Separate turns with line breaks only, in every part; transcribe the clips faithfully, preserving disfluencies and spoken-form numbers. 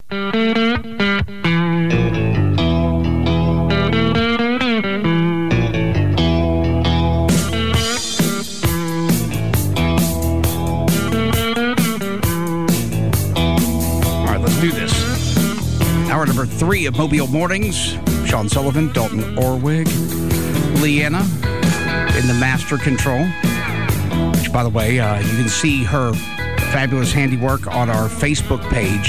Number three of Mobile Mornings. Sean Sullivan, Dalton Orwig, Leanna in the master control. Which, by the way, uh, you can see her fabulous handiwork on our Facebook page.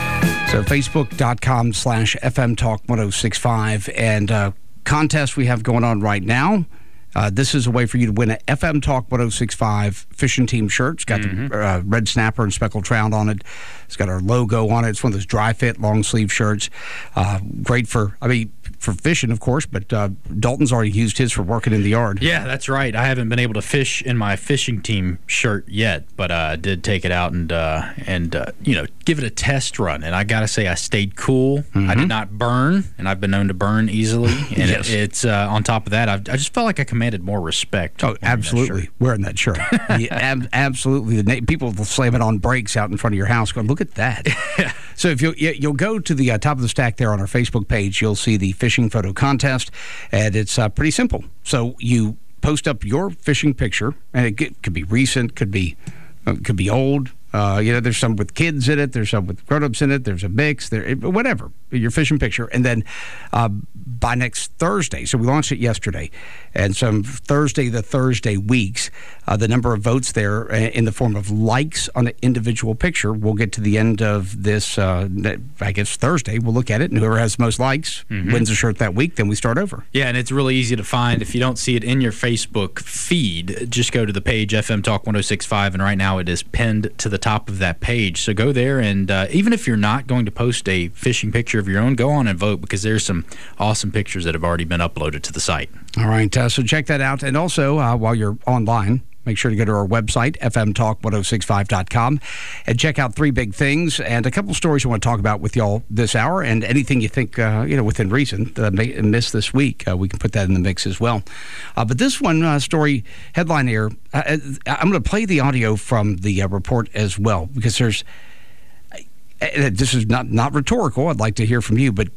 So facebook.com slash FM Talk 1065. And uh, contest we have going on right now. Uh, this is a way for you to win an F M Talk ten sixty-five fishing team shirt. It's got mm-hmm. the uh, red snapper and speckled trout on it. It's got our logo on it. It's one of those dry fit, long sleeve shirts. Uh, great for, I mean, for fishing, of course, but uh, Dalton's already used his for working in the yard.
Yeah, that's right. I haven't been able to fish in my fishing team shirt yet, but I uh, did take it out and, uh, and uh, you know, give it a test run. And I got to say, I stayed cool. Mm-hmm. I did not burn, and I've been known to burn easily. And yes. it, it's, uh, on top of that, I've, I just felt like I commanded more respect.
Oh, absolutely. Wearing that shirt. yeah, ab- absolutely. The na- people will slam it on brakes out in front of your house going, look at that. So if you'll, you'll go to the uh, top of the stack there on our Facebook page, you'll see the fishing photo contest, and it's uh, pretty simple. So you post up your fishing picture, and it could, could be recent, could be uh, could be old. Uh, you know, there's some with kids in it, there's some with grown-ups in it, there's a mix, there, whatever, your fishing picture. And then uh, by next Thursday, so we launched it yesterday, and some Thursday the Thursday weeks, uh, the number of votes there in the form of likes on an individual picture, we'll get to the end of this, uh, I guess Thursday, we'll look at it, and whoever has the most likes mm-hmm. wins a shirt that week, then we start over.
Yeah, and it's really easy to find. If you don't see it in your Facebook feed, just go to the page F M Talk ten sixty-five, and right now it is pinned to the top of that page. So go there, and uh, even if you're not going to post a fishing picture of your own, go on and vote, because there's some awesome pictures that have already been uploaded to the site.
All right, uh, so check that out. And also, uh, while you're online, make sure to go to our website, f m talk ten sixty-five dot com, and check out three big things and a couple stories I want to talk about with y'all this hour, and anything you think, uh, you know, within reason that I missed this week, uh, we can put that in the mix as well. Uh, but this one uh, story, headline here, uh, I'm going to play the audio from the uh, report as well, because there's, uh, this is not, not rhetorical, I'd like to hear from you, but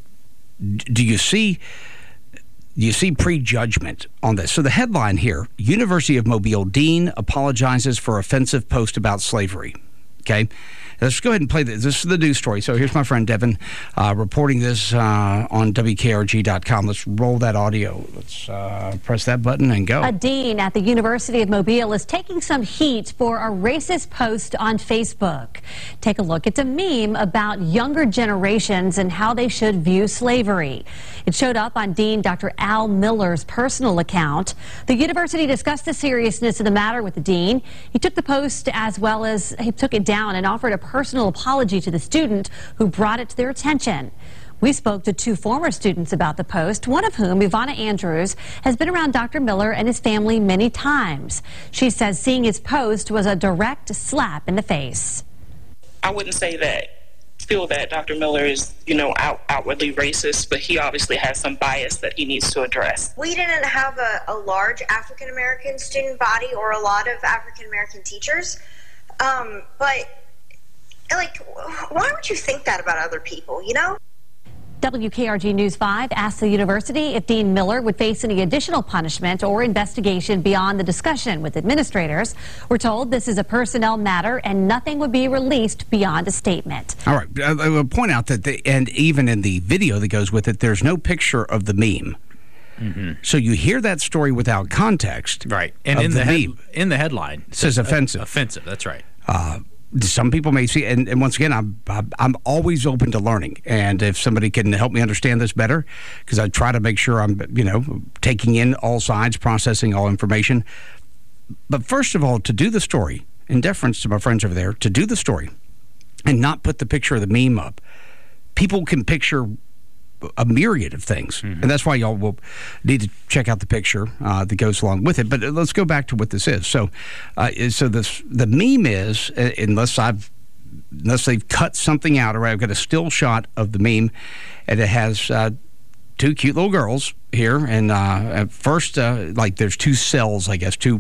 do you see... You see prejudgment on this. So the headline here, University of Mobile dean apologizes for offensive post about slavery. Okay? Let's go ahead and play this. This is the news story. So here's my friend Devin uh, reporting this uh, on W K R G dot com. Let's roll that audio. Let's uh, press that button and go.
A dean at the University of Mobile is taking some heat for a racist post on Facebook. Take a look. It's a meme about younger generations and how they should view slavery. It showed up on Dean Doctor Al Miller's personal account. The university discussed the seriousness of the matter with the dean. He took the post as well as he took it down and offered a personal apology to the student who brought it to their attention. We spoke to two former students about the post, one of whom, Ivana Andrews, has been around Doctor Miller and his family many times. She says seeing his post was a direct slap in the face.
I wouldn't say that, feel that Doctor Miller is, you know, out, outwardly racist, but he obviously has some bias that he needs to address.
We didn't have a, a large African-American student body or a lot of African-American teachers, um, but like, why would you think that about other people, you know?
W K R G News five asked the university if Dean Miller would face any additional punishment or investigation beyond the discussion with administrators. We're told this is a personnel matter and nothing would be released beyond a statement.
All right. I will point out that, the, and even in the video that goes with it, there's no picture of the meme. Mm-hmm. So you hear that story without context.
Right. And in the, the head, in the headline, it
says offensive.
Offensive, that's right.
Uh, Some people may see, and, and once again, I'm, I'm always open to learning. And if somebody can help me understand this better, because I try to make sure I'm, you know, taking in all sides, processing all information. But first of all, to do the story, in deference to my friends over there, to do the story and not put the picture of the meme up, people can picture a myriad of things. Mm-hmm. And that's why y'all will need to check out the picture uh, that goes along with it. But let's go back to what this is. So uh, so this the meme is, uh, unless I've unless they've cut something out, or I've got a still shot of the meme, and it has uh, two cute little girls here. And uh, at first, uh, like there's two cells, I guess, two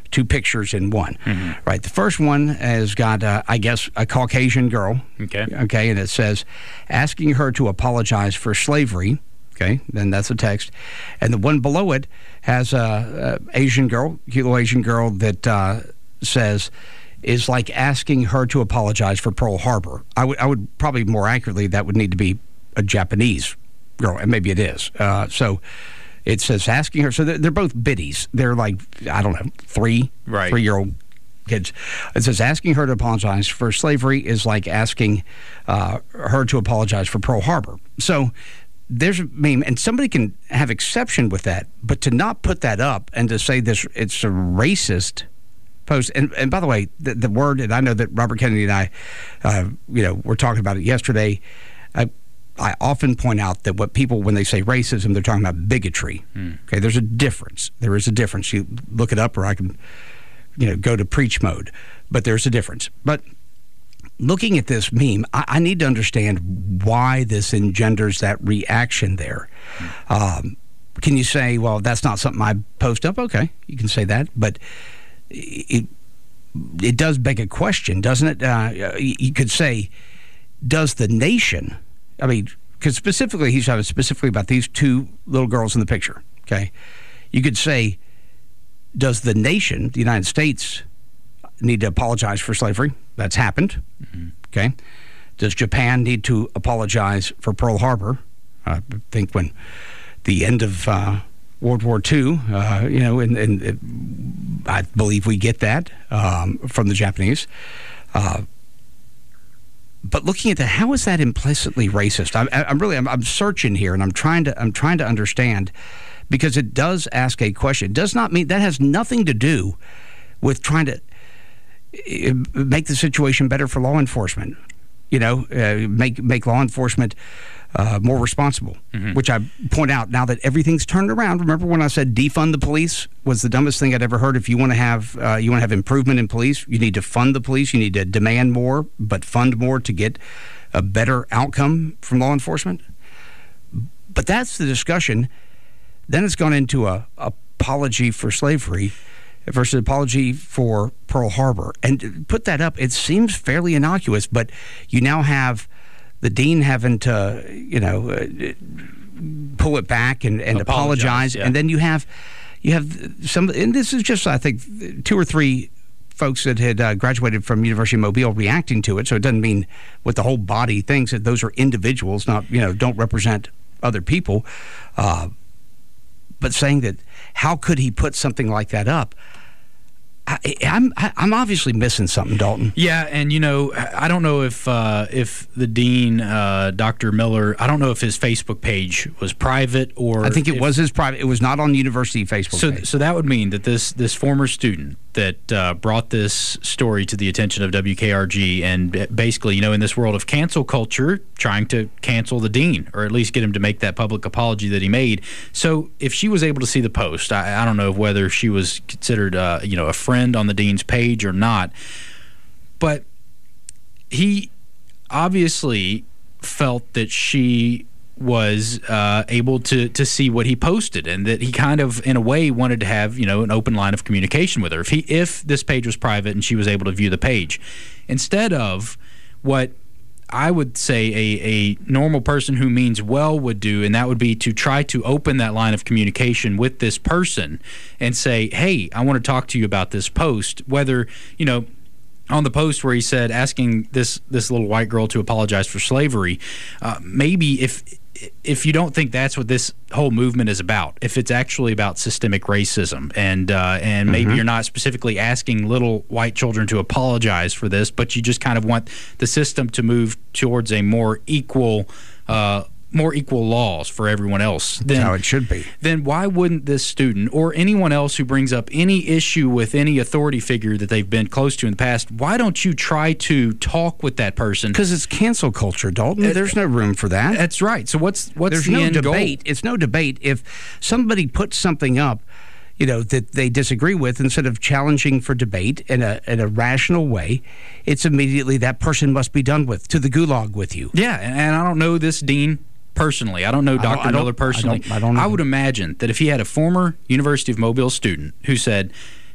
two pictures in one,
Mm-hmm.
right? The first one has got, uh, I guess, a Caucasian girl.
Okay.
Okay, and it says, asking her to apologize for slavery. Okay, then that's a text. And the one below it has a, a Asian girl, cute little Asian girl that uh, says, is like asking her to apologize for Pearl Harbor. I would, I would probably more accurately, that would need to be a Japanese girl, and maybe it is. Uh, so it says asking her. So they're, they're both biddies. They're like, I don't know, three,
Right.
three-year-old kids. It says asking her to apologize for slavery is like asking uh, her to apologize for Pearl Harbor. So there's a meme, and somebody can have exception with that, but to not put that up and to say this, it's a racist post. And, and by the way, the, the word, and I know that Robert Kennedy and I, uh, you know, were talking about it yesterday. I, I often point out that what people, when they say racism, they're talking about bigotry.
Mm.
Okay, there's a difference. There is a difference. You look it up, or I can, you know, go to preach mode. But there's a difference. But looking at this meme, I, I need to understand why this engenders that reaction there. Mm. Um, can you say, well, that's not something I post up? Okay, you can say that, but it it does beg a question, doesn't it? Uh, you could say, does the nation? I mean, because specifically, he's talking specifically about these two little girls in the picture, okay? You could say, does the nation, the United States, need to apologize for slavery? That's happened, mm-hmm. okay? Does Japan need to apologize for Pearl Harbor? I think when the end of uh, World War Two, uh, you know, and, and it, I believe we get that um, from the Japanese. Uh, But looking at that, how is that implicitly racist? I'm, I'm really, I'm, I'm searching here, and I'm trying to, I'm trying to understand, because it does ask a question. It does not mean that has nothing to do with trying to make the situation better for law enforcement. You know, uh, make make law enforcement uh, more responsible. Mm-hmm. Which I point out now that everything's turned around. Remember when I said defund the police was the dumbest thing I'd ever heard? If you want to have uh, you want to have improvement in police, you need to fund the police. You need to demand more, but fund more to get a better outcome from law enforcement. But that's the discussion. Then it's gone into a apology for slavery versus apology for Pearl Harbor. And put that up, it seems fairly innocuous, but you now have the dean having to, you know, uh, pull it back and, and apologize. apologize. Yeah. And then you have you have some, and this is just, I think, two or three folks that had uh, graduated from University of Mobile reacting to it. So it doesn't mean what the whole body thinks, that those are individuals, not, you know, don't represent other people. Uh, but saying that, how could he put something like that up? I, I'm I'm obviously missing something, Dalton.
Yeah, and you know, I don't know if uh, if the dean, uh, Doctor Miller, I don't know if his Facebook page was private or.
I think it
if,
was his private. It was not on the university Facebook
so,
page.
So that would mean that this this former student that uh, brought this story to the attention of W K R G, and basically, you know, in this world of cancel culture, trying to cancel the dean, or at least get him to make that public apology that he made. So if she was able to see the post, I, I don't know whether she was considered, uh, you know, a friend on the dean's page or not, but he obviously felt that she was uh, able to to see what he posted, and that he kind of, in a way, wanted to have, you know, an open line of communication with her. If he if this page was private and she was able to view the page, instead of what I would say a, a normal person who means well would do, and that would be to try to open that line of communication with this person and say, hey, I want to talk to you about this post, whether, you know, on the post where he said asking this this little white girl to apologize for slavery, uh, maybe if if you don't think that's what this whole movement is about, if it's actually about systemic racism, and uh, and maybe mm-hmm. you're not specifically asking little white children to apologize for this, but you just kind of want the system to move towards a more equal uh, more equal laws for everyone else, then
that's how it should be.
Then why wouldn't this student or anyone else who brings up any issue with any authority figure that they've been close to in the past, why don't you try to talk with that person?
Because it's cancel culture, Dalton. Uh, There's no room for that.
That's right. So what's what's
There's
the
no
end
debate.
goal?
It's no debate. If somebody puts something up, you know, that they disagree with, instead of challenging for debate in a in a rational way, it's immediately that person must be done with, to the gulag with you.
Yeah, and, and I don't know this dean personally. I don't know Doctor Miller personally.
I, don't, I, don't
I would imagine that if he had a former University of Mobile student who said,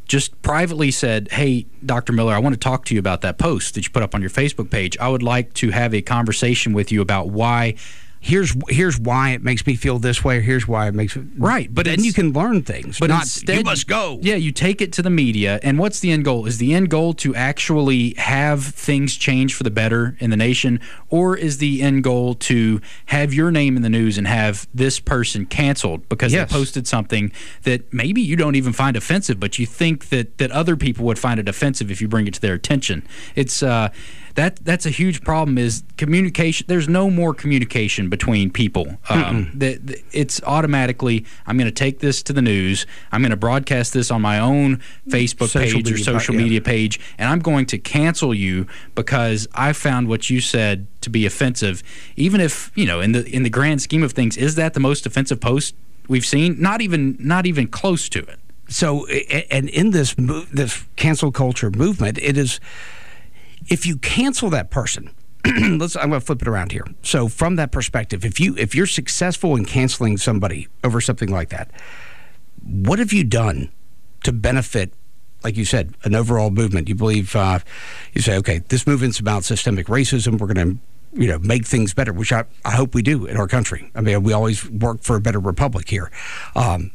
just privately said, hey, Doctor Miller, I want to talk to you about that post that you put up on your Facebook page. I would like to have a conversation with you about why.
Here's here's why it makes me feel this way. Here's why it makes it
right. But
then you can learn things.
But
not
instead,
you must go.
Yeah, you take it to the media. And what's the end goal? Is the end goal to actually have things change for the better in the nation, or is the end goal to have your name in the news and have this person canceled because
yes.
they posted something that maybe you don't even find offensive, but you think that that other people would find it offensive if you bring it to their attention? It's uh. That that's a huge problem. Is communication? There's no more communication between people. Um, that that it's automatically. I'm going to take this to the news. I'm going to broadcast this on my own Facebook
social
page or social
yeah.
media page, and I'm going to cancel you because I found what you said to be offensive. Even if you know, in the in the grand scheme of things, is that the most offensive post we've seen? Not even not even close to it.
So, and in this move, this cancel culture movement, it is. If you cancel that person, let's. I'm going to flip it around here. So, from that perspective, if you if you're successful in canceling somebody over something like that, what have you done to benefit, like you said, an overall movement? You believe uh, you say, okay, this movement's about systemic racism. We're going to, you know, make things better, which I, I hope we do in our country. I mean, we always work for a better republic here. Um,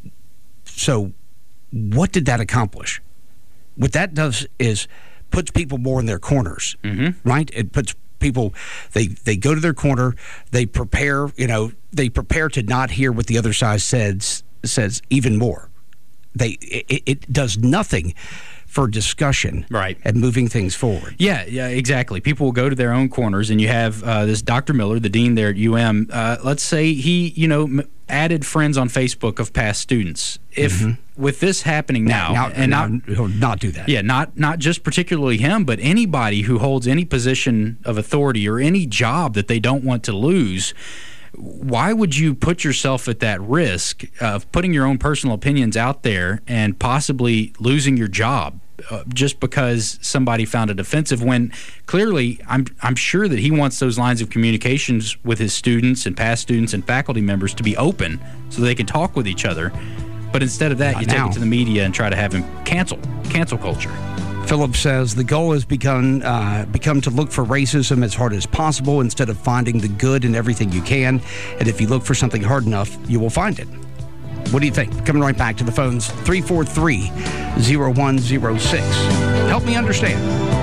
so, what did that accomplish? What that does is puts people more in their corners, mm-hmm. right? It puts people, they, they go to their corner, they prepare, you know, they prepare to not hear what the other side says, says even more. They it, it does nothing for discussion
right.
and moving things forward.
Yeah, yeah, exactly. People will go to their own corners, and you have uh, this Doctor Miller, the dean there at U M. Uh, let's say he, you know, m- added friends on Facebook of past students. If mm-hmm. with this happening now,
now
and
now,
not
he'll not do that.
Yeah, not not just particularly him, but anybody who holds any position of authority or any job that they don't want to lose. Why would you put yourself at that risk of putting your own personal opinions out there and possibly losing your job uh, just because somebody found it offensive, when clearly I'm I'm sure that he wants those lines of communications with his students and past students and faculty members to be open so they can talk with each other. But instead of that,
Not
you
now.
take it to the media and try to have him cancel, cancel culture.
Philip says the goal has become uh, become to look for racism as hard as possible instead of finding the good in everything you can. And if you look for something hard enough, you will find it. What do you think? Coming right back to the phones, three four three, zero one zero six. Help me understand.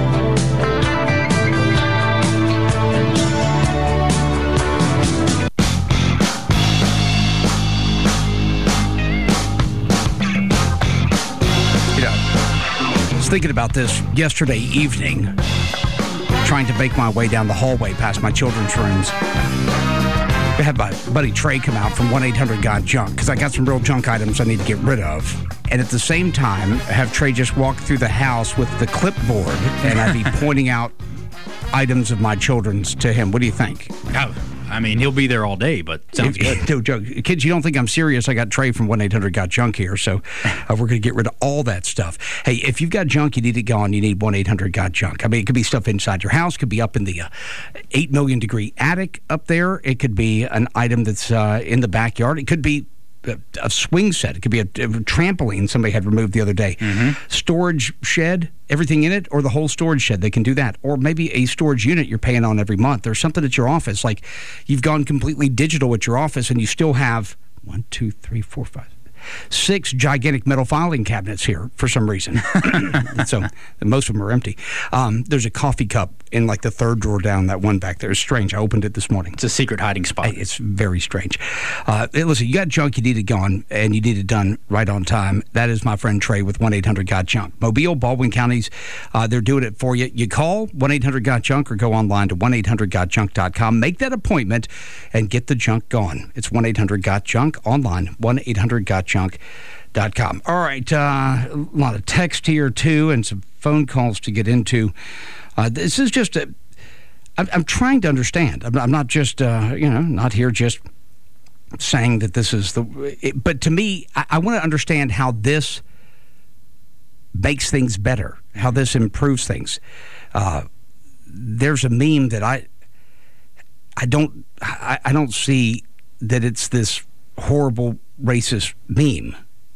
Thinking about this yesterday evening, trying to make my way down the hallway past my children's rooms. I had my buddy Trey come out from one eight hundred got junk because I got some real junk items I need to get rid of. And at the same time, have Trey just walk through the house with the clipboard and I'd be pointing out items of my children's to him. What do you think?
Oh, I mean, he'll be there all day, but sounds good.
No joke. Kids, you don't think I'm serious. I got Trey from one eight hundred got junk here, so uh, we're going to get rid of all that stuff. Hey, if you've got junk, you need it gone, you need one eight hundred got junk. I mean, it could be stuff inside your house, could be up in the uh, eight million degree attic up there. It could be an item that's uh, in the backyard. It could be a, a swing set. It could be a, a trampoline somebody had removed the other day. Mm-hmm. Storage shed, everything in it, or the whole storage shed. They can do that. Or maybe a storage unit you're paying on every month, or something at your office. Like you've gone completely digital at your office and you still have one, two, three, four, five, six gigantic metal filing cabinets here for some reason. So most of them are empty. Um, there's a coffee cup in like the third drawer down, that one back there. It's strange. I opened it this morning.
It's a secret hiding spot.
It's very strange. Uh, hey, listen, you got junk, you need it gone, and you need it done right on time. That is my friend Trey with one eight hundred got junk. Mobile, Baldwin counties, uh, they're doing it for you. You call one eight hundred got junk or go online to one eight hundred got junk dot com. Make that appointment and get the junk gone. It's one eight hundred got junk online, one eight hundred got junk dot com. All right, uh, a lot of text here, too, and some phone calls to get into. Uh, this is just a... I'm, I'm trying to understand. I'm, I'm not just, uh, you know, not here just saying that this is the... It, but to me, I, I want to understand how this makes things better, how this improves things. Uh, there's a meme that I... I don't... I, I don't see that it's this horrible racist meme.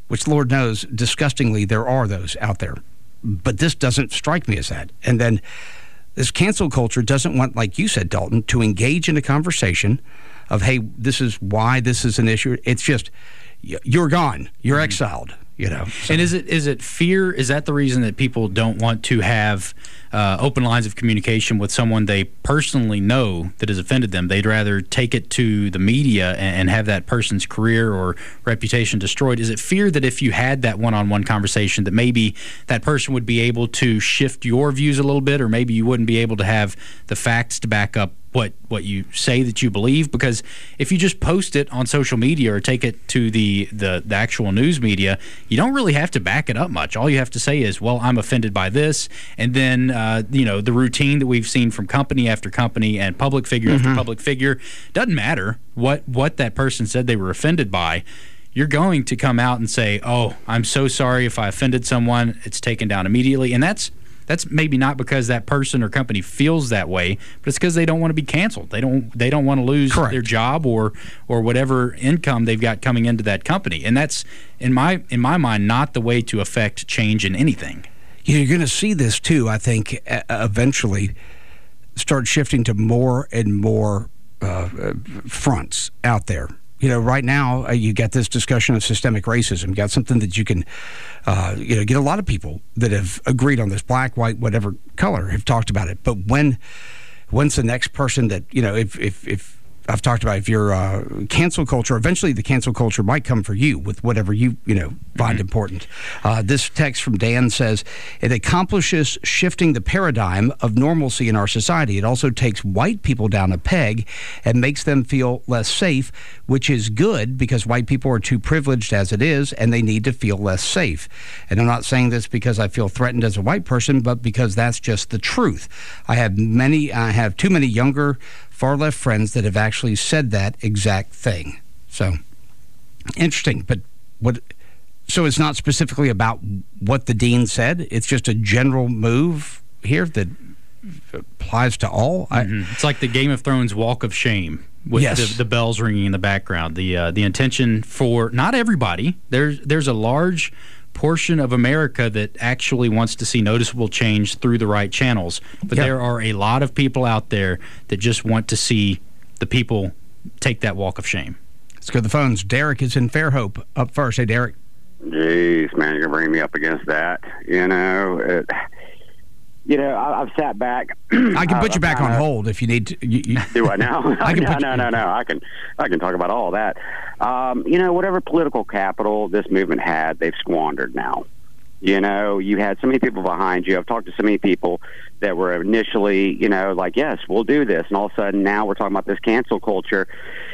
which Lord knows, disgustingly, there are those out there. But this doesn't strike me as that. And then this cancel culture doesn't want, like you said, Dalton, to engage in a conversation of, hey, this is why this is an issue. It's just, you're gone. You're mm-hmm. exiled. You know, so.
And is it is it fear? Is that the reason that people don't want to have uh, open lines of communication with someone they personally know that has offended them? They'd rather take it to the media and, and have that person's career or reputation destroyed. Is it fear that if you had that one-on-one conversation that maybe that person would be able to shift your views a little bit, or maybe you wouldn't be able to have the facts to back up what what you say that you believe? Because if you just post it on social media or take it to the, the, the actual news media, you don't really have to back it up much. All you have to say is, well, I'm offended by this. And then, uh, you know, the routine that we've seen from company after company and public figure mm-hmm. after public figure, doesn't matter what, what that person said they were offended by. You're going to come out and say, oh, I'm so sorry if I offended someone. It's taken down immediately. And that's That's maybe not because that person or company feels that way, but it's because they don't want to be canceled. They don't they don't want to lose
Correct.
their job or or whatever income they've got coming into that company. And that's, in my in my mind, not the way to affect change in anything.
You're going to see this, too, I think, uh, eventually start shifting to more and more uh, fronts out there. You know, right now, uh, you got this discussion of systemic racism. You got something that you can, uh, you know, get a lot of people that have agreed on this, black, white, whatever color, have talked about it. But when, when's the next person that, you know, if, if, if I've talked about, if you're uh, cancel culture, eventually the cancel culture might come for you with whatever you, you know, find mm-hmm. important. Uh, this text from Dan says, it accomplishes shifting the paradigm of normalcy in our society. It also takes white people down a peg and makes them feel less safe, which is good because white people are too privileged as it is, and they need to feel less safe. And I'm not saying this because I feel threatened as a white person, but because that's just the truth. I have many, I have too many younger far-left friends that have actually said that exact thing. So, interesting. But what? So it's not specifically about what the dean said? It's just a general move here that applies to all?
Mm-hmm. I, it's like the Game of Thrones walk of shame with
yes.
the, the bells ringing in the background. The uh, the intention for not everybody. There's, there's a large portion of America that actually wants to see noticeable change through the right channels. But yep. there are a lot of people out there that just want to see the people take that walk of shame.
Let's go to the phones. Derek is in Fairhope up first. Hey, Derek.
Jeez, man, you're going to bring me up against that. You know, it, you know, I, I've sat back.
I can put you back on hold if you need to. You, you,
do I now?
I can
no,
put
no,
you,
no, no. I can, I can talk about all that. Um, you know, whatever political capital this movement had, they've squandered now. You know, you had so many people behind you. I've talked to so many people that were initially, you know, like, yes, we'll do this. And all of a sudden now we're talking about this cancel culture.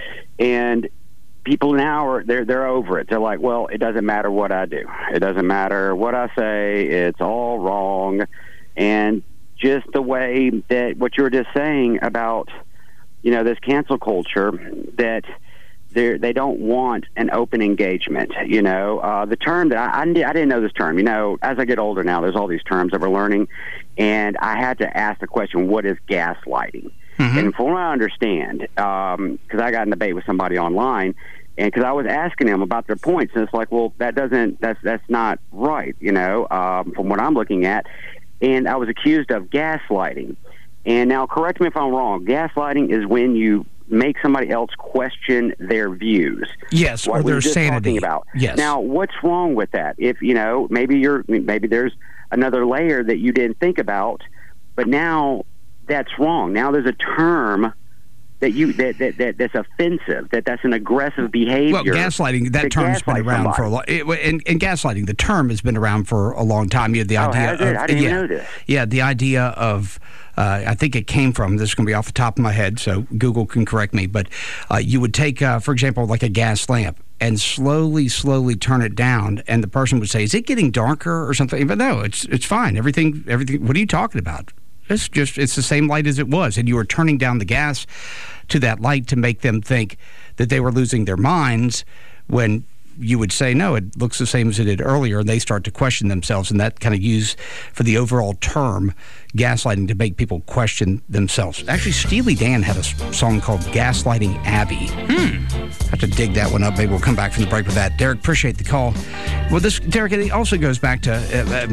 And people now are, they're, they're over it. They're like, well, it doesn't matter what I do. It doesn't matter what I say. It's all wrong. And just the way that what you were just saying about, you know, this cancel culture, that they they don't want an open engagement. You know, uh, the term that I, I, I didn't know this term. You know, as I get older now, there's all these terms that we're learning, and I had to ask the question, what is gaslighting? Mm-hmm. And from what I understand, because um, I got in a debate with somebody online, and because I was asking them about their points, and it's like, well, that doesn't, that's that's not right. You know, um, from what I'm looking at, and I was accused of gaslighting. And now, correct me if I'm wrong. Gaslighting is when you make somebody else question their views.
Yes,
what
or their
just
sanity.
About.
Yes.
Now, what's wrong with that? If you know, maybe you're, maybe there's another layer that you didn't think about, but now that's wrong. Now there's a term that you that, that, that that's offensive. That that's an aggressive behavior.
Well, gaslighting. That term's been around somebody. for a long. It, and, and gaslighting, the term has been around for a long time. You had the
oh,
idea
has it?
of
I didn't
yeah,
know this.
Yeah, the idea of. Uh, I think it came from, this is going to be off the top of my head, so Google can correct me, but uh, you would take, uh, for example, like a gas lamp and slowly, slowly turn it down, and the person would say, is it getting darker or something? But no, it's it's fine. Everything, everything. What are you talking about? It's just, it's the same light as it was, and you were turning down the gas to that light to make them think that they were losing their minds when you would say, no, it looks the same as it did earlier, and they start to question themselves, and that kind of used for the overall term gaslighting to make people question themselves. Actually, Steely Dan had a song called Gaslighting Abby.
Hmm.
Have to dig that one up. Maybe we'll come back from the break with that. Derek, appreciate the call. Well, this, Derek, it also goes back to uh,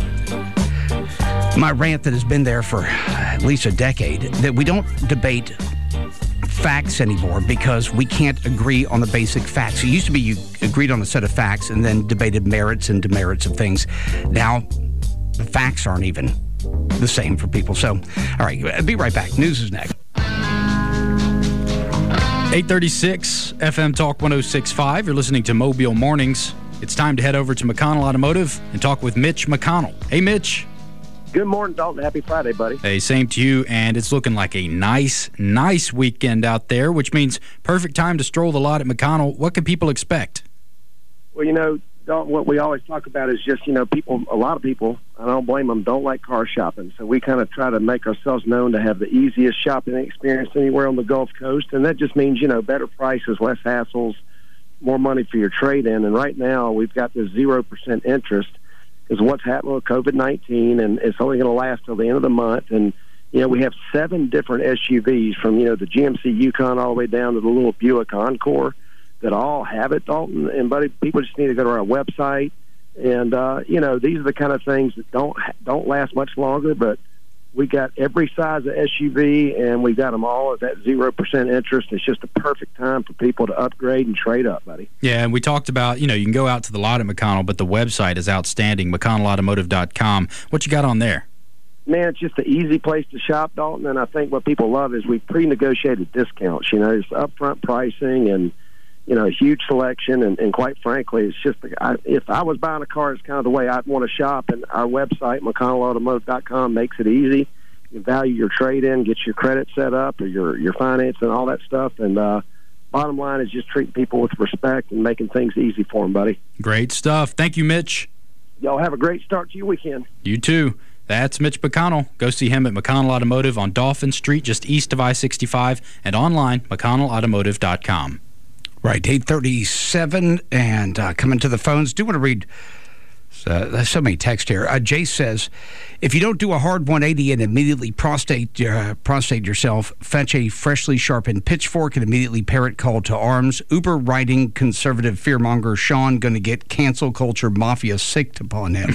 my rant that has been there for at least a decade, that we don't debate facts anymore because we can't agree on the basic facts. It used to be you agreed on a set of facts and then debated merits and demerits of things. Now, the facts aren't even the same for people. So, all right, be right back. News is next.
eight thirty-six F M Talk one oh six point five. You're listening to Mobile Mornings. It's time to head over to McConnell Automotive and talk with Mitch McConnell. Hey, Mitch.
Good morning, Dalton. Happy Friday, buddy.
Hey, same to you, and it's looking like a nice, nice weekend out there, which means perfect time to stroll the lot at McConnell. What can people expect?
Well, you know, Dalton, what we always talk about is just, you know, people, a lot of people, I don't blame them, don't like car shopping. So we kind of try to make ourselves known to have the easiest shopping experience anywhere on the Gulf Coast, and that just means, you know, better prices, less hassles, more money for your trade-in. And right now we've got this zero percent interest is what's happening with COVID nineteen, and it's only going to last till the end of the month. And, you know, we have seven different S U Vs from, you know, the G M C Yukon all the way down to the little Buick Encore that all have it, Dalton. And, buddy, people just need to go to our website. And, uh, you know, these are the kind of things that don't don't last much longer, but we got every size of S U V, and we got them all at that zero percent interest. It's just a perfect time for people to upgrade and trade up, buddy.
Yeah, and we talked about, you know, you can go out to the lot at McConnell, but the website is outstanding, McConnell Automotive dot com. What you got on there?
Man, it's just an easy place to shop, Dalton, and I think what people love is we pre-negotiated discounts. You know, it's upfront pricing and, you know, a huge selection, and, and quite frankly, it's just, I, if I was buying a car, it's kind of the way I'd want to shop, and our website, McConnell Automotive dot com, makes it easy. You value your trade-in, get your credit set up, or your, your finance and all that stuff, and uh, bottom line is just treating people with respect and making things easy for them, buddy.
Great stuff. Thank you, Mitch.
Y'all have a great start to your weekend.
You too. That's Mitch McConnell. Go see him at McConnell Automotive on Dolphin Street, just east of I sixty-five, and online, McConnell Automotive dot com.
Right, eight thirty-seven, and uh, coming to the phones. Do want to read, uh, there's so many texts here. Uh, Jace says, if you don't do a hard one eighty and immediately prostate, uh, prostate yourself, fetch a freshly sharpened pitchfork and immediately parrot call to arms. Uber riding conservative fearmonger Sean going to get cancel culture mafia sicked upon him.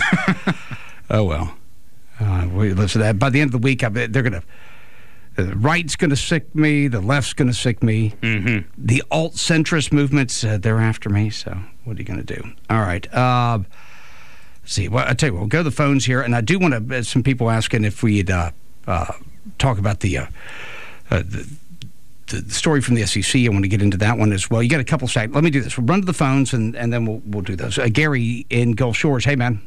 Oh, well. Uh, we listen to that. By the end of the week, I bet they're going to... The right's going to sick me. The left's going to sick me.
Mm-hmm.
The alt-centrist movements, uh, they're after me. So what are you going to do? All right. Uh, let's see. Well, I tell you what, we'll go to the phones here. And I do want to, uh, some people asking if we'd uh, uh, talk about the, uh, uh, the, the story from the S E C. I want to get into that one as well. You got a couple seconds. Let me do this. We'll run to the phones, and, and then we'll, we'll do those. Uh, Gary in Gulf Shores. Hey, man.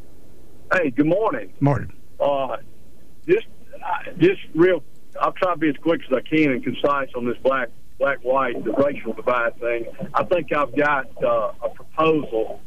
Hey, good morning.
Morning.
Uh, just, uh, just real I'll try to be as quick as I can and concise on this black, black, white, the racial divide thing. I think I've got uh, a proposal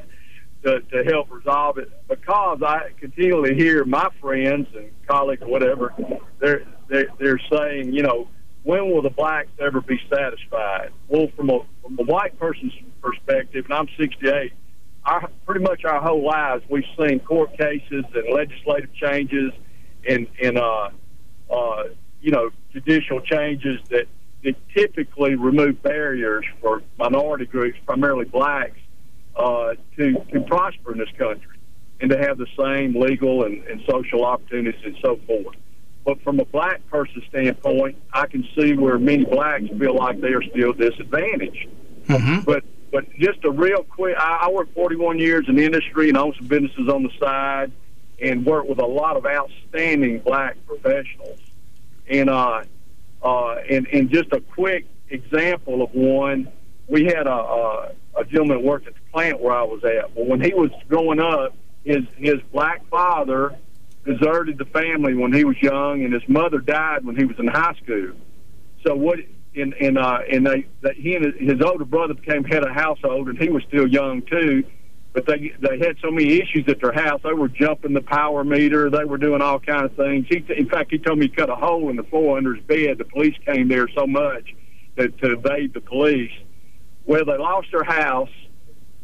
to, to help resolve it, because I continually hear my friends and colleagues or whatever, they're, they're, they're saying, you know, when will the blacks ever be satisfied? Well, from a, from a white person's perspective, and I'm sixty-eight, our, pretty much our whole lives we've seen court cases and legislative changes and, and uh, Uh, you know, judicial changes that, that typically remove barriers for minority groups, primarily blacks, uh, to, to prosper in this country and to have the same legal and, and social opportunities and so forth. But from a black person's standpoint, I can see where many blacks feel like they are still disadvantaged.
Mm-hmm.
But but just a real quick, I, I worked forty-one years in the industry and own some businesses on the side, and work with a lot of outstanding black professionals. And uh, uh, and, and just a quick example of one, we had a, a, a gentleman that worked at the plant where I was at. Well, when he was growing up, his, his black father deserted the family when he was young, and his mother died when he was in high school. So what... And and uh, and they, they he and his older brother became head of household, and he was still young too. But they they had so many issues at their house. They were jumping the power meter. They were doing all kinds of things. He, in fact, he told me he cut a hole in the floor under his bed. The police came there so much that to evade the police. Well, they lost their house,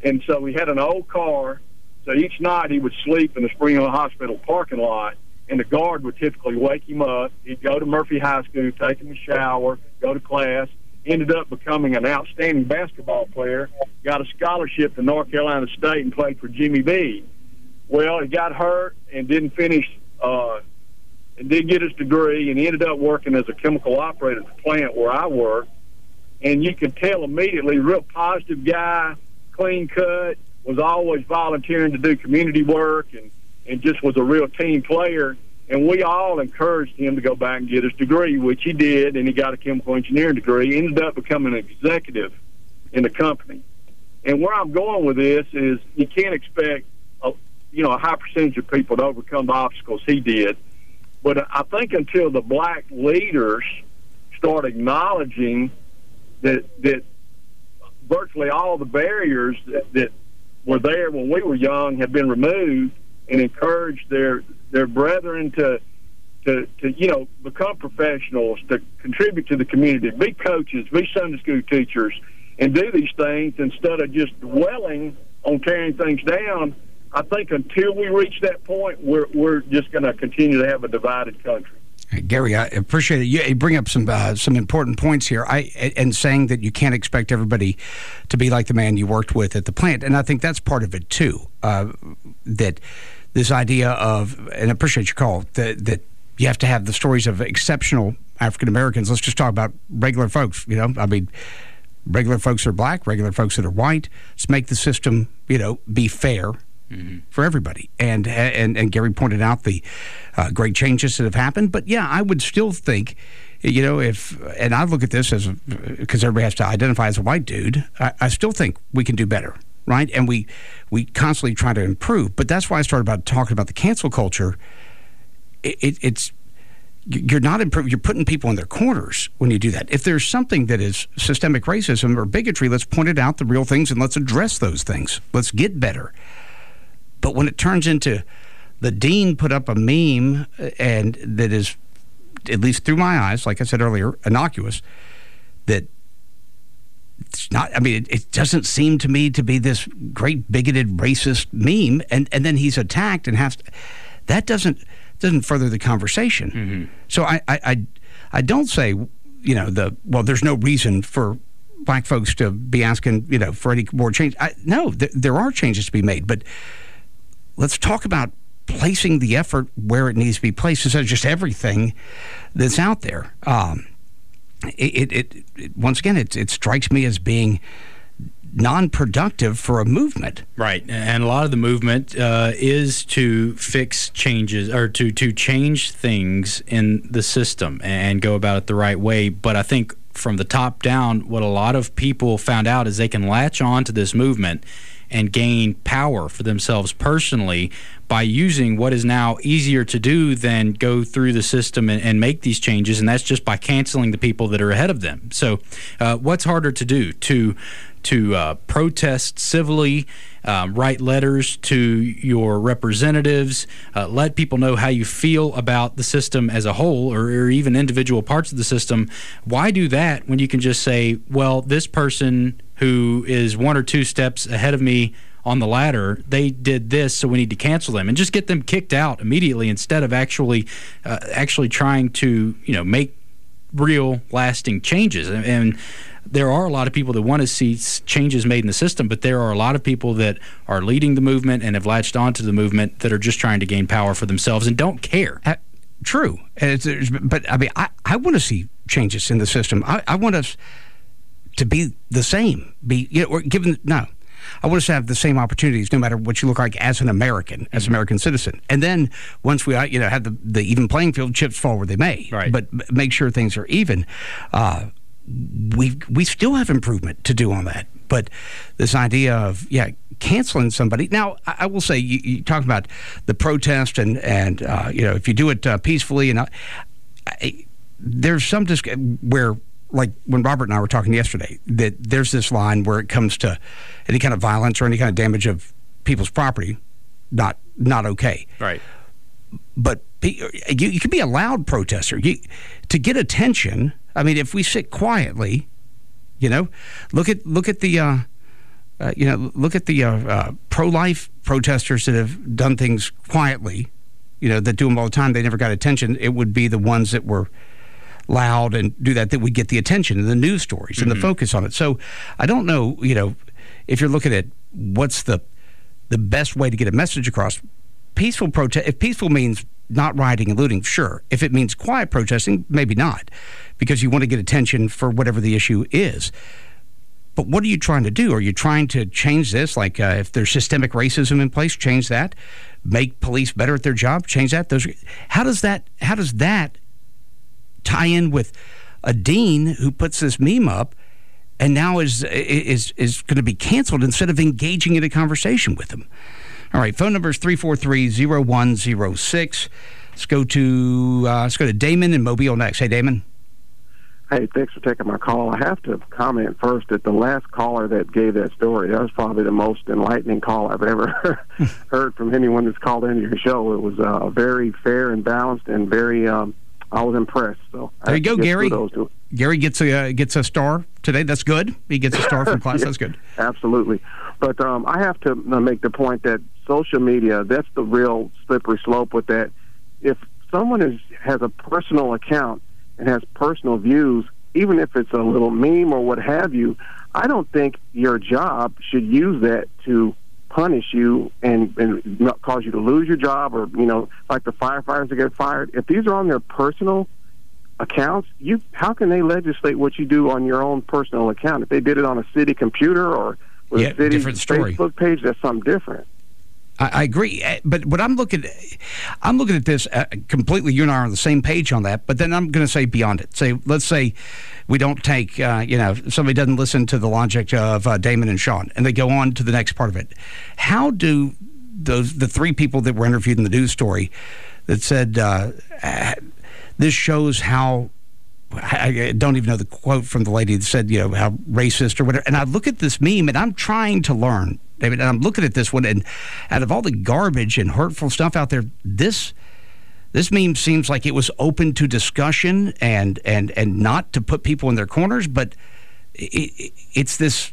And so he had an old car. So each night he would sleep in the Spring Hill Hospital parking lot, and the guard would typically wake him up. He'd go to Murphy High School, take him a shower, go to class, ended up becoming an outstanding basketball player, got a scholarship to North Carolina State and played for Jimmy B. Well, he got hurt and didn't finish, uh, and didn't get his degree, and he ended up working as a chemical operator at the plant where I work. And you could tell immediately, real positive guy, clean cut, was always volunteering to do community work, and, and just was a real team player. And we all encouraged him to go back and get his degree, which he did, and he got a chemical engineering degree. He ended up becoming an executive in the company. And where I'm going with this is you can't expect a, you know, a high percentage of people to overcome the obstacles he did. But I think until the black leaders start acknowledging that that virtually all the barriers that, that were there when we were young have been removed, and encourage their their brethren to to to you know become professionals, to contribute to the community, be coaches, be Sunday school teachers, and do these things instead of just dwelling on tearing things down. I think until we reach that point, we're we're just going to continue to have a divided country.
Hey, Gary, I appreciate it. You, you bring up some uh, some important points here. I and saying that you can't expect everybody to be like the man you worked with at the plant, and I think that's part of it too. Uh, that this idea of, and I appreciate your call, that that you have to have the stories of exceptional African Americans. Let's just talk about regular folks. You know, I mean, regular folks are black, regular folks that are white. Let's make the system, you know, be fair. Mm-hmm. For everybody. And, and and Gary pointed out the uh, great changes that have happened. But, yeah, I would still think, you know, if, and I look at this as, because everybody has to identify as a white dude, I, I still think we can do better, right? And we, we constantly try to improve. But that's why I started about talking about the cancel culture. It, it, it's, you're not improving, you're putting people in their corners when you do that. If there's something that is systemic racism or bigotry, let's point it out, the real things, and let's address those things. Let's get better. But when it turns into the dean put up a meme and that is, at least through my eyes, like I said earlier, innocuous, that it's not, I mean, it, it doesn't seem to me to be this great bigoted racist meme, and, and then he's attacked and has to, that doesn't doesn't further the conversation. Mm-hmm. So I, I, I, I don't say, you know, the, well, there's no reason for black folks to be asking, you know, for any more change. I, no, th- there are changes to be made, but let's talk about placing the effort where it needs to be placed instead of just everything that's out there. Um, it, it, it once again, it, it strikes me as being non-productive for a movement.
Right, and a lot of the movement uh, is to fix changes or to to change things in the system and go about it the right way. But I think from the top down, what a lot of people found out is they can latch on to this movement and gain power for themselves personally by using what is now easier to do than go through the system and, and make these changes, and that's just by canceling the people that are ahead of them. So uh, what's harder to do? To to uh, protest civilly, um, write letters to your representatives, uh, let people know how you feel about the system as a whole, or, or even individual parts of the system. Why do that when you can just say, well, this person who is one or two steps ahead of me on the ladder, they did this, so we need to cancel them, and just get them kicked out immediately instead of actually uh, actually trying to, you know, make real lasting changes. And, and there are a lot of people that want to see changes made in the system, but there are a lot of people that are leading the movement and have latched onto the movement that are just trying to gain power for themselves and don't care.
Uh, true. It's, but, I mean, I, I want to see changes in the system. I, I want us to be the same. Be, you know, or given, no. I want us to have the same opportunities no matter what you look like as an American, as an American citizen. And then once we, you know, have the, the even playing field, chips fall where they may.
Right.
But make sure things are even. Uh, we we still have improvement to do on that. But this idea of, yeah, canceling somebody. Now, I, I will say, you, you talk about the protest and, and uh, you know, if you do it uh, peacefully, and uh, I, there's some dis- where, like when Robert and I were talking yesterday, that there's this line where it comes to any kind of violence or any kind of damage of people's property, not not okay.
Right.
But you, you can be a loud protester. You, to get attention, I mean, if we sit quietly, you know, look at look at the uh, uh, you know, look at the uh, uh, pro-life protesters that have done things quietly, you know, that do them all the time. They never got attention. It would be the ones that were loud and do that that would get the attention and the news stories mm-hmm. and the focus on it. So I don't know, you know, if you're looking at what's the the best way to get a message across. Peaceful protest, if peaceful means not rioting and looting, sure. If it means quiet protesting, maybe not, because you want to get attention for whatever the issue is. But what are you trying to do? Are you trying to change this? Like uh, if there's systemic racism in place, change that. Make police better at their job, change that. Those. How does that? How does that tie in with a dean who puts this meme up and now is is is going to be canceled instead of engaging in a conversation with them? All right, phone number is three four three, zero one zero six. Let's go to uh, let's go to Damon in Mobile next. Hey, Damon.
Hey, thanks for taking my call. I have to comment first that the last caller that gave that story, that was probably the most enlightening call I've ever heard from anyone that's called into your show. It was uh, very fair and balanced and very, um, I was impressed. So
there
I
you go, Gary.
To
Gary gets a uh, gets a star today. That's good. He gets a star from class.
Yeah,
that's good.
Absolutely. But um, I have to make the point that social media, that's the real slippery slope with that. If someone is, has a personal account and has personal views, even if it's a little meme or what have you, I don't think your job should use that to punish you and, and not cause you to lose your job, or, you know, like the firefighters that get fired. If these are on their personal accounts, you how can they legislate what you do on your own personal account? If they did it on a city computer or with
yeah,
a city
different story.
Facebook page, that's something different.
I, I agree, but what I'm looking, I'm looking at this uh, completely. You and I are on the same page on that. But then I'm going to say beyond it. Say, let's say we don't take, uh, you know, somebody doesn't listen to the logic of uh, Damon and Sean, and they go on to the next part of it. How do those the three people that were interviewed in the news story that said uh, this shows how? I don't even know the quote from the lady that said, you know, how racist or whatever. And I look at this meme, and I'm trying to learn, David, and I'm looking at this one, and out of all the garbage and hurtful stuff out there, this this meme seems like it was open to discussion and and and not to put people in their corners, but it, it's this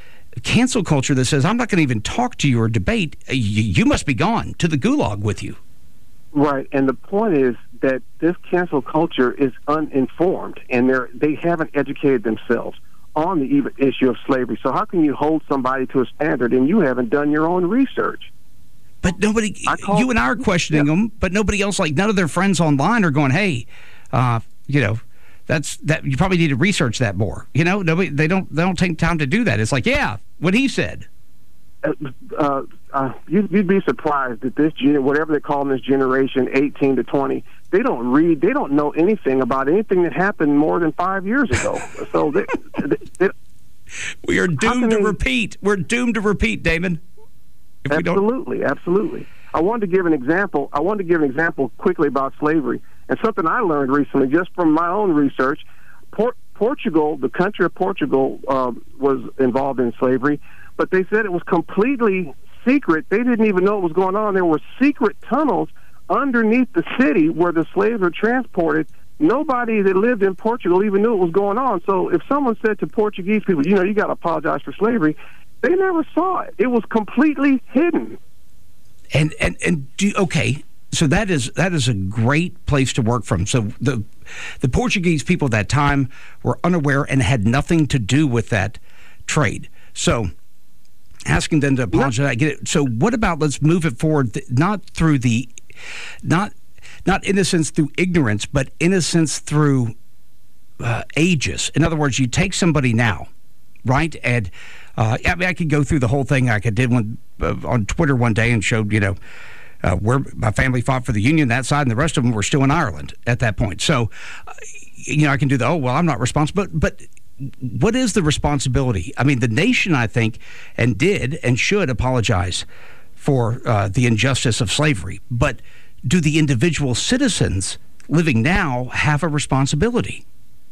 cancel culture that says, I'm not going to even talk to you or debate. You, you must be gone to the gulag with you.
Right, and the point is that this cancel culture is uninformed, and they they haven't educated themselves on the even issue of slavery. So how can you hold somebody to a standard and you haven't done your own research?
But nobody,
call,
you and I are questioning yeah. them, but nobody else, like none of their friends online are going, hey, uh, you know, that's that. You probably need to research that more. You know, nobody, they don't, they don't take time to do that. It's like, yeah, what he said.
Uh, uh, uh, you'd, you'd be surprised that this, gen- whatever they call this generation, eighteen to twenty, they don't read, they don't know anything about anything that happened more than five years ago. So they, they, they,
we are doomed to
they,
repeat. We're doomed to repeat, Damon. If
absolutely,
we don't...
absolutely. I wanted to give an example. I wanted to give an example quickly about slavery, and something I learned recently just from my own research. Port- Portugal, the country of Portugal, uh, was involved in slavery, but they said it was completely secret. They didn't even know what was going on. There were secret tunnels underneath the city where the slaves were transported. Nobody that lived in Portugal even knew what was going on. So if someone said to Portuguese people, you know, you got to apologize for slavery, they never saw it. It was completely hidden.
And and and do okay. So that is that is a great place to work from. So the the Portuguese people at that time were unaware and had nothing to do with that trade. So asking them to apologize, I get it. So what about, let's move it forward, not through the, not not innocence through ignorance, but innocence through uh, ages. In other words, you take somebody now, right? And uh, I mean, I could go through the whole thing like I did one, uh, on Twitter one day and showed, you know, uh, where my family fought for the Union, that side, and the rest of them were still in Ireland at that point. So, uh, you know, I can do the, oh, well, I'm not responsible. But, but what is the responsibility? I mean, the nation, I think, and did and should apologize for uh, the injustice of slavery. But do the individual citizens living now have a responsibility?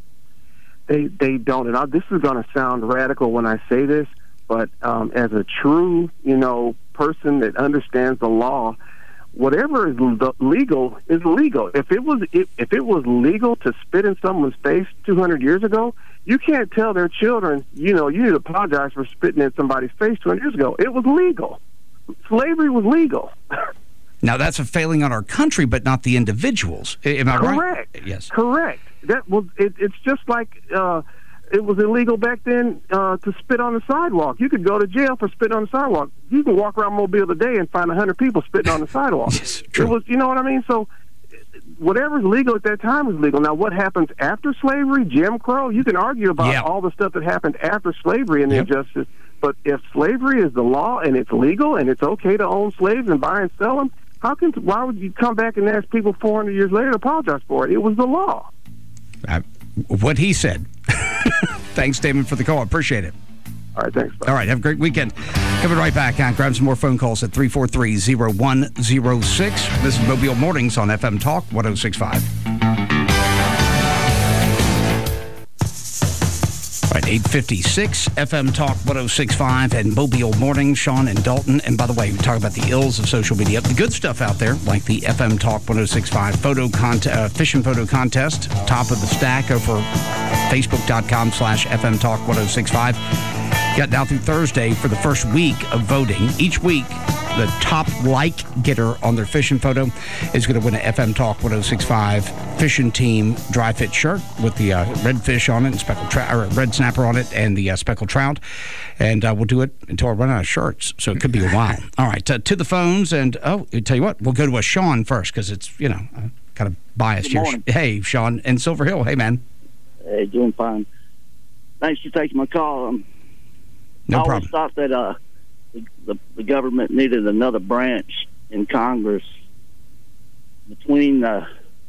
They they don't. And I, this is going to sound radical when I say this, but um, as a true, you know, person that understands the law, whatever is l- legal is legal. If it was if, if it was legal to spit in someone's face two hundred years ago, you can't tell their children, you know, you need to apologize for spitting in somebody's face two hundred years ago. It was legal. Slavery was legal.
Now, that's a failing on our country, but not the individuals. Am I right?
Correct.
Yes.
Correct. That was. It, it's just like uh, it was illegal back then uh, to spit on the sidewalk. You could go to jail for spitting on the sidewalk. You can walk around Mobile today and find a hundred people spitting on the sidewalk.
Yes, true.
It was. You know what I mean? So, whatever's legal at that time is legal. Now, what happens after slavery, Jim Crow? You can argue about
yeah.
all the stuff that happened after slavery and the
yep.
injustice. But if slavery is the law and it's legal and it's okay to own slaves and buy and sell them, how can? Why would you come back and ask people four hundred years later to apologize for it? It was the law.
Uh, what he said. Thanks, Damon, for the call. I appreciate it.
All right, thanks. Bye.
All right, have a great weekend. Coming right back. I'll grab some more phone calls at three four three, zero one zero six. This is Mobile Mornings on F M Talk one oh six point five. All right, eight fifty-six, F M Talk one oh six point five and Mobile Morning, Sean and Dalton. And by the way, we talk about the ills of social media. The good stuff out there, like the F M Talk one oh six point five photo cont- uh, fishing photo contest, top of the stack over Facebook.com slash FM Talk one oh six point five. Got now through Thursday for the first week of voting. Each week, the top like getter on their fishing photo is going to win an F M Talk one oh six point five fishing team dry fit shirt with the uh, red fish on it, and speckled trout, or red snapper on it, and the uh, speckled trout. And uh, we'll do it until I run out of shirts, so it could be a while. All right, uh, to the phones, and oh, I tell you what, we'll go to a Sean first because it's, you know, uh, kind of biased
Good
here.
morning.
Hey, Sean in Silver Hill. Hey, man.
Hey, doing fine. Thanks for taking my call. Um,
No
I always
problem.
thought that uh, the, the, the government needed another branch in Congress between the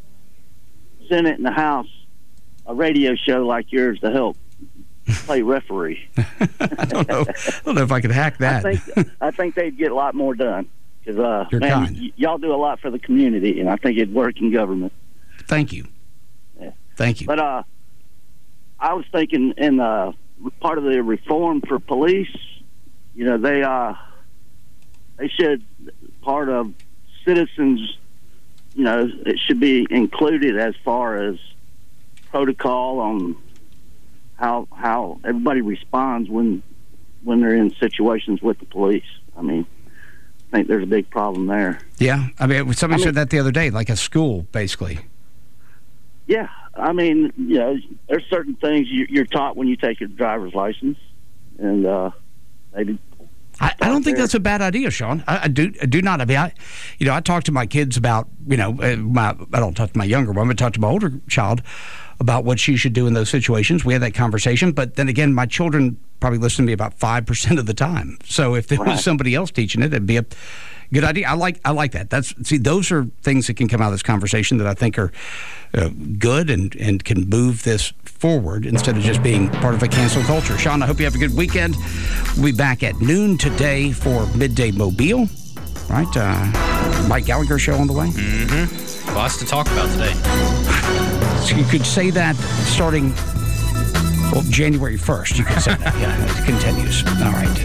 Senate and the House, a radio show like yours to help play referee.
I don't know. I don't know if I could hack that.
I think I think they'd get a lot more done because uh,
You're
man,
kind.
y- y'all do a lot for the community, and I think it'd work in government.
Thank you.
Yeah.
Thank you.
But uh, I was thinking in uh, part of the reform for police, you know, they uh, they should, part of citizens, you know, it should be included as far as protocol on how how everybody responds when when they're in situations with the police. I mean, I think there's a big problem there.
Yeah, I mean, somebody
I mean,
said that the other day, like a school, basically.
Yeah, I mean, you know, there's certain things you, you're taught when you take your driver's license, and uh, maybe.
I, I don't think
there.
that's a bad idea, Sean. I, I do I do not. I mean, I, you know, I talk to my kids about, you know, uh, my, I don't talk to my younger one, but talk to my older child about what she should do in those situations. We had that conversation, but then again, my children probably listen to me about five percent of the time. So if there
Right.
was somebody else teaching it, it'd be a good idea. I like I like that. That's see, those are things that can come out of this conversation that I think are uh, good and, and can move this forward instead of just being part of a cancel culture. Sean, I hope you have a good weekend. We'll be back at noon today for Midday Mobile. Right? Uh, Mike Gallagher show on the way.
Mm-hmm. Lots to talk about today.
So you could say that starting, well, January first. You could say that. Yeah, it continues. All right.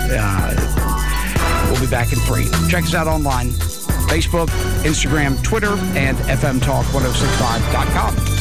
Uh, we'll be back in three. Check us out online. Facebook, Instagram, Twitter, and F M Talk ten sixty-five dot com.